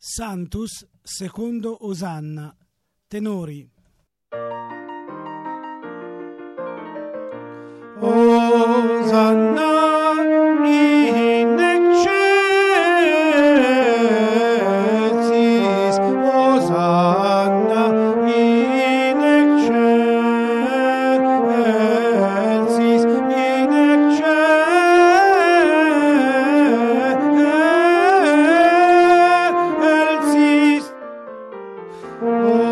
Sanctus secondo Osanna. Tenori. Osanna in excelsis, Osanna in excelsis, in excelsis.